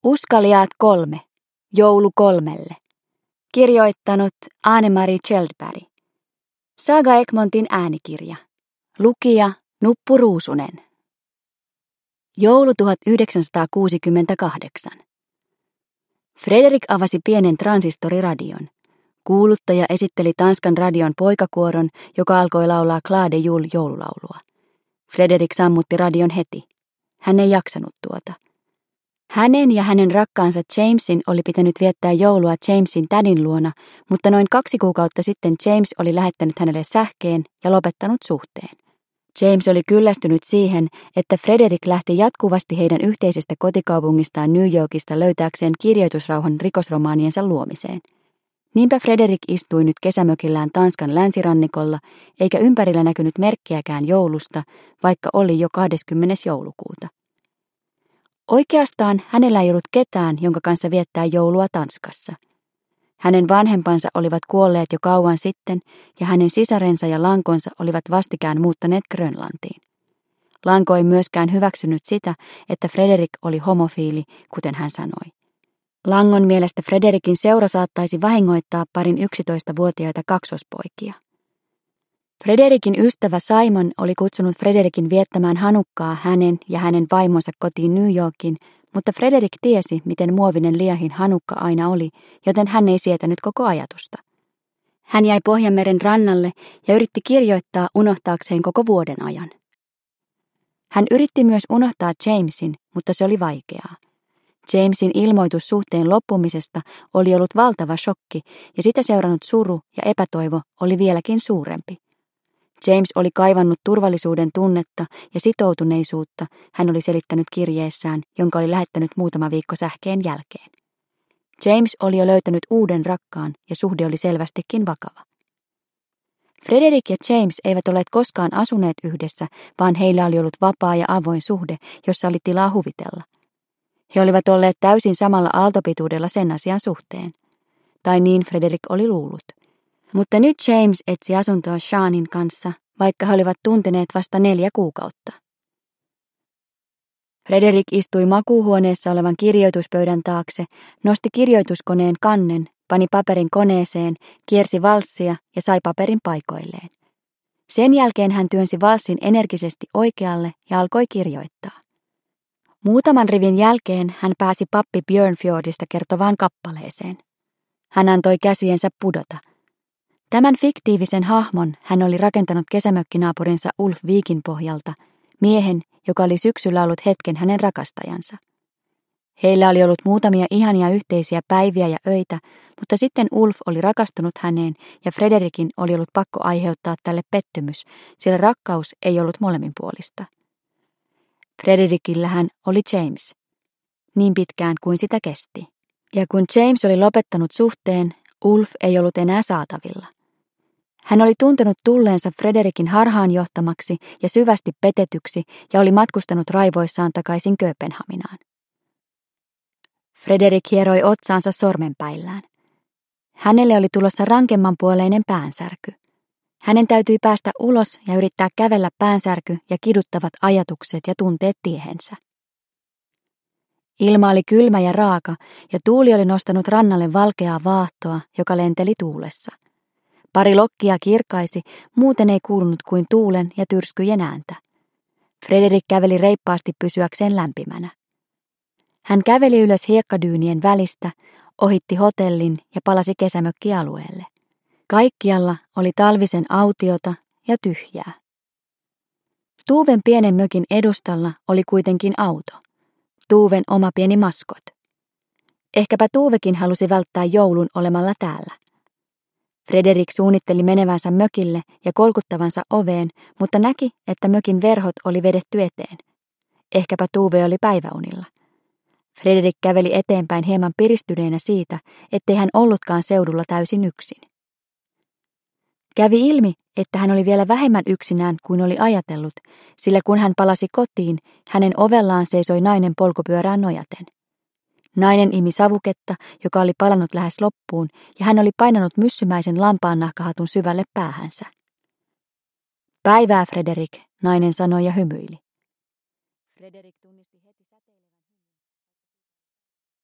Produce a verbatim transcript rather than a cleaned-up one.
Uskaliaat kolme. Joulu kolmelle. Kirjoittanut Anne-Marie Kjeldberg. Saga Egmontin äänikirja. Lukija Nuppu Ruusunen. Joulu tuhatyhdeksänsataakuusikymmentäkahdeksan. Frederik avasi pienen transistoriradion. Kuuluttaja esitteli Tanskan radion poikakuoron, joka alkoi laulaa Glade Jul joululaulua. Frederik sammutti radion heti. Hän ei jaksanut tuota. Hänen ja hänen rakkaansa Jamesin oli pitänyt viettää joulua Jamesin tädin luona, mutta noin kaksi kuukautta sitten James oli lähettänyt hänelle sähkeen ja lopettanut suhteen. James oli kyllästynyt siihen, että Frederik lähti jatkuvasti heidän yhteisestä kotikaupungistaan New Yorkista löytääkseen kirjoitusrauhan rikosromaaniensa luomiseen. Niinpä Frederik istui nyt kesämökillään Tanskan länsirannikolla, eikä ympärillä näkynyt merkkiäkään joulusta, vaikka oli jo kahdeskymmenes joulukuuta. Oikeastaan hänellä ei ollut ketään, jonka kanssa viettää joulua Tanskassa. Hänen vanhempansa olivat kuolleet jo kauan sitten, ja hänen sisarensa ja lankonsa olivat vastikään muuttaneet Grönlantiin. Lanko ei myöskään hyväksynyt sitä, että Frederik oli homofiili, kuten hän sanoi. Langon mielestä Frederikin seura saattaisi vahingoittaa parin yksitoistavuotiaita kaksospoikia. Frederikin ystävä Simon oli kutsunut Frederikin viettämään Hanukkaa hänen ja hänen vaimonsa kotiin New Yorkiin, mutta Frederik tiesi, miten muovinen liehin Hanukka aina oli, joten hän ei sietänyt koko ajatusta. Hän jäi Pohjanmeren rannalle ja yritti kirjoittaa unohtaakseen koko vuoden ajan. Hän yritti myös unohtaa Jamesin, mutta se oli vaikeaa. Jamesin ilmoitus suhteen loppumisesta oli ollut valtava shokki ja sitä seurannut suru ja epätoivo oli vieläkin suurempi. James oli kaivannut turvallisuuden tunnetta ja sitoutuneisuutta, hän oli selittänyt kirjeessään, jonka oli lähettänyt muutama viikko sähkeen jälkeen. James oli jo löytänyt uuden rakkaan ja suhde oli selvästikin vakava. Frederik ja James eivät olleet koskaan asuneet yhdessä, vaan heillä oli ollut vapaa ja avoin suhde, jossa oli tilaa huvitella. He olivat olleet täysin samalla aaltopituudella sen asian suhteen. Tai niin Frederik oli luullut. Mutta nyt James etsi asuntoa Seanin kanssa, vaikka he olivat tunteneet vasta neljä kuukautta. Frederik istui makuuhuoneessa olevan kirjoituspöydän taakse, nosti kirjoituskoneen kannen, pani paperin koneeseen, kiersi valssia ja sai paperin paikoilleen. Sen jälkeen hän työnsi valssin energisesti oikealle ja alkoi kirjoittaa. Muutaman rivin jälkeen hän pääsi pappi Björnfjordista kertovaan kappaleeseen. Hän antoi käsiensä pudota. Tämän fiktiivisen hahmon hän oli rakentanut kesämökkinaapurinsa Ulf Viikin pohjalta, miehen, joka oli syksyllä ollut hetken hänen rakastajansa. Heillä oli ollut muutamia ihania yhteisiä päiviä ja öitä, mutta sitten Ulf oli rakastunut häneen ja Frederikin oli ollut pakko aiheuttaa tälle pettymys, sillä rakkaus ei ollut molemminpuolista. Frederikillähän oli James, niin pitkään kuin sitä kesti. Ja kun James oli lopettanut suhteen, Ulf ei ollut enää saatavilla. Hän oli tuntenut tulleensa Frederikin harhaanjohtamaksi ja syvästi petetyksi ja oli matkustanut raivoissaan takaisin Kööpenhaminaan. Frederik hieroi otsaansa sormenpäillään. Hänelle oli tulossa rankemmanpuoleinen päänsärky. Hänen täytyi päästä ulos ja yrittää kävellä päänsärky ja kiduttavat ajatukset ja tunteet tiehensä. Ilma oli kylmä ja raaka ja tuuli oli nostanut rannalle valkeaa vaahtoa, joka lenteli tuulessa. Pari lokkia kirkaisi, muuten ei kuulunut kuin tuulen ja tyrskyjen ääntä. Frederik käveli reippaasti pysyäkseen lämpimänä. Hän käveli ylös hiekkadyynien välistä, ohitti hotellin ja palasi kesämökkialueelle. Kaikkialla oli talvisen autiota ja tyhjää. Tuuven pienen mökin edustalla oli kuitenkin auto. Tuuven oma pieni maskot. Ehkäpä Tuuvekin halusi välttää joulun olemalla täällä. Frederik suunnitteli menevänsä mökille ja kolkuttavansa oveen, mutta näki, että mökin verhot oli vedetty eteen. Ehkäpä Tuuve oli päiväunilla. Frederik käveli eteenpäin hieman piristyneenä siitä, ettei hän ollutkaan seudulla täysin yksin. Kävi ilmi, että hän oli vielä vähemmän yksinään kuin oli ajatellut, sillä kun hän palasi kotiin, hänen ovellaan seisoi nainen polkupyörään nojaten. Nainen imi savuketta, joka oli palanut lähes loppuun, ja hän oli painanut myssymäisen lampaannahkahatun syvälle päähänsä. Päivää, Frederik, nainen sanoi ja hymyili. Frederik tunnisti